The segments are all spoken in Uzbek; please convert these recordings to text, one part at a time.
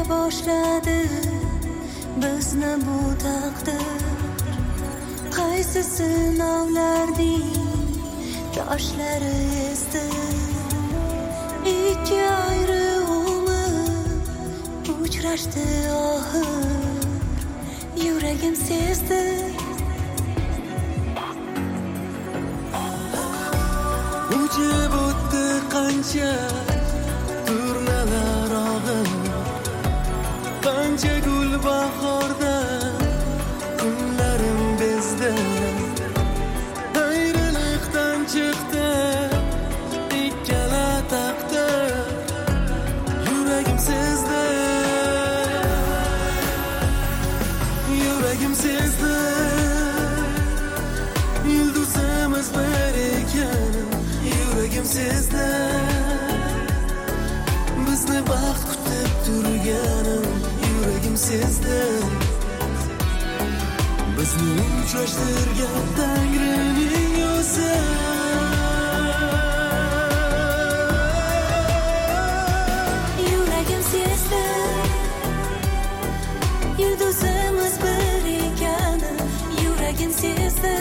boshladi bizni bu taqdir. Qaysi sinovlarning yoshlari esdi. Ikki ayrı umid uchrashdi oxir. Yuragim sezdi. Uchib o'tdi qancha turnalar og'ir, qancha gul bahorda kunlarim bezdi. Ayriliqdan chiqdi ikkala taqdir, yuragim sezdi. Yuragim sezdi. Yulduzimiz bir ekan, yuragim sezdi. Bizni baxt kutib turganim, yuragim sezdi. Bizni uchrashtirgan Tangrining o'zi. Yuragim sezdi. Yulduzimiz bir ekan, yuragim sezdi.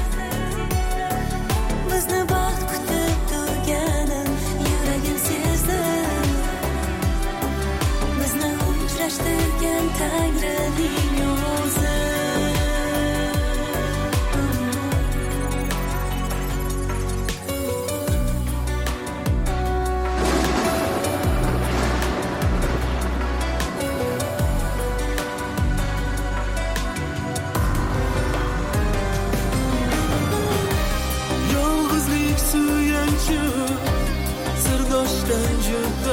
Bizni baxt kutib turganim, yuragim sezdi. Bizni uchrashtirgan Tangrining o'zi. Sirdoshdan juda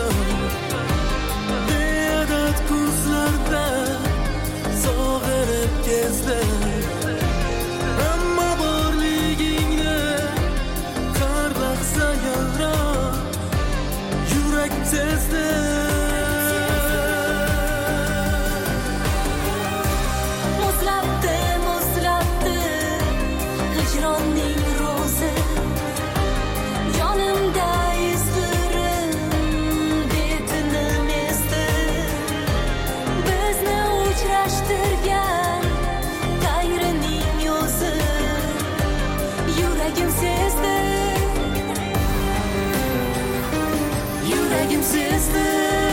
beadad ko'zlarda sog'inib kezdi. Ammo borligingni qar lahza yalroq yurak sezdi. Muzlatdi, muzlatdi hijronning ro'zi. Yonimda uchrashtirgan Tangrining o'zi. Yuragim sezdi. Yuragim sezdi.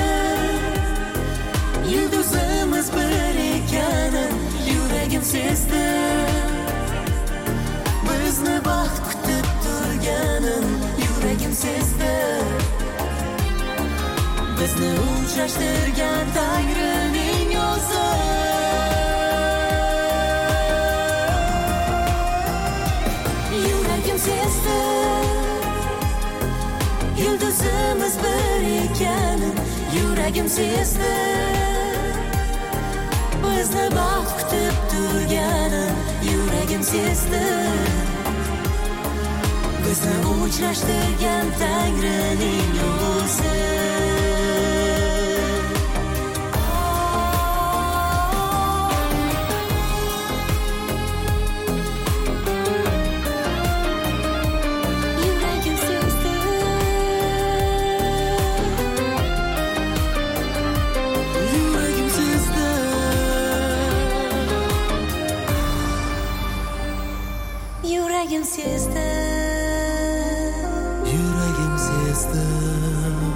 Yulduzimiz bir ekan, yuragim sezdi. Bizni baxt kutib turganim, yuragim sezdi. Bizni uchrashtirgan Tangrining o'zi. Yuragim sezdi. Yulduzimiz bir ekan, yuragim sezdi. Bizni baxt kutib turganim, yuragim sezdi. Bizni uchrashtirgan Tangrining o'zi. Yuragim sezdi. Yuragim sezdi.